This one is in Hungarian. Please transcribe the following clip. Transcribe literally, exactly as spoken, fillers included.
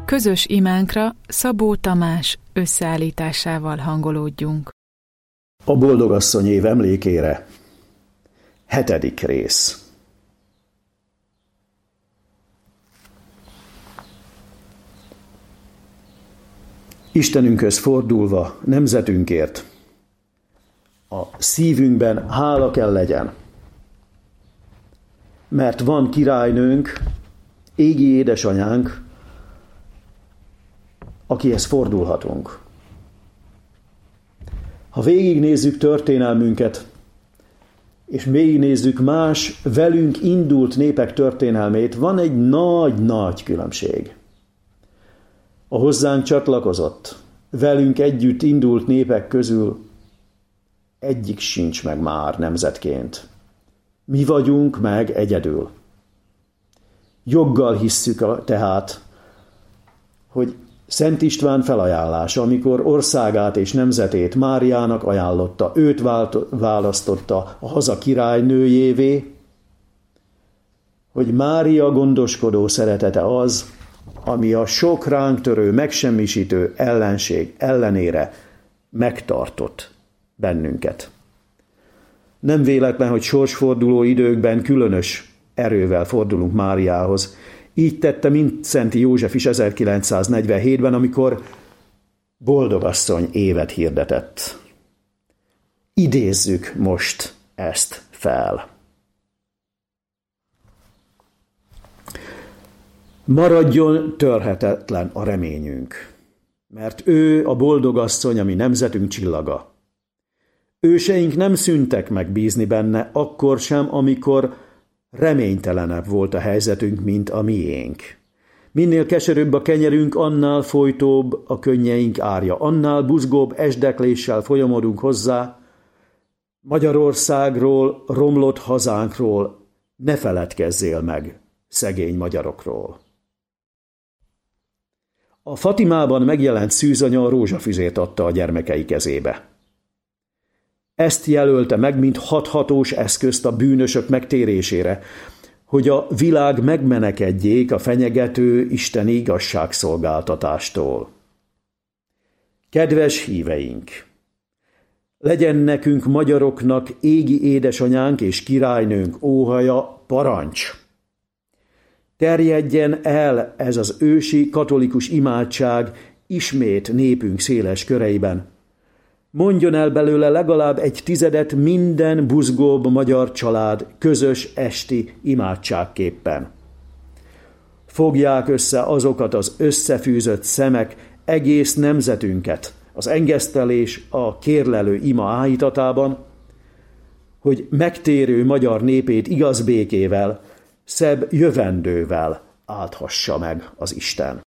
Közös imánkra Szabó Tamás összeállításával hangolódjunk. A boldogasszony év emlékére. Hetedik rész. Istenünkhöz fordulva, nemzetünkért, a szívünkben hála kell legyen, mert van királynőnk, égi édesanyánk, akihez fordulhatunk. Ha végignézzük történelmünket, és végignézzük más velünk indult népek történelmét, van egy nagy-nagy különbség. A hozzánk csatlakozott, velünk együtt indult népek közül egyik sincs meg már nemzetként. Mi vagyunk meg egyedül. Joggal hisszük tehát, hogy Szent István felajánlása, amikor országát és nemzetét Máriának ajánlotta, őt választotta a haza királynőjévé, hogy Mária gondoskodó szeretete az, ami a sok ránk törő, megsemmisítő ellenség ellenére megtartott bennünket. Nem véletlen, hogy sorsforduló időkben különös erővel fordulunk Máriához. Így tette Mindszenty József is ezerkilencszáznegyvenhétben, amikor boldogasszony évet hirdetett. Idézzük most ezt fel. Maradjon törhetetlen a reményünk, mert ő a boldogasszony, ami nemzetünk csillaga. Őseink nem szűntek meg bízni benne, akkor sem, amikor reménytelenebb volt a helyzetünk, mint a miénk. Minél keserűbb a kenyerünk, annál folytóbb a könnyeink árja, annál buzgóbb esdekléssel folyamodunk hozzá. Magyarországról, romlott hazánkról ne feledkezzél meg, szegény magyarokról. A Fatimában megjelent szűzanya a rózsafüzét adta a gyermekei kezébe. Ezt jelölte meg, mint hathatós eszközt a bűnösök megtérésére, hogy a világ megmenekedjék a fenyegető isteni igazságszolgáltatástól. Kedves híveink! Legyen nekünk magyaroknak égi édesanyánk és királynőnk óhaja, parancs! Terjedjen el ez az ősi katolikus imádság ismét népünk széles köreiben. Mondjon el belőle legalább egy tizedet minden buzgóbb magyar család közös esti imádságképpen. Fogják össze azokat az összefűzött szemek egész nemzetünket az engesztelés a kérlelő ima áhítatában, hogy megtérő magyar népét igaz békével, szebb jövendővel áldhassa meg az Isten.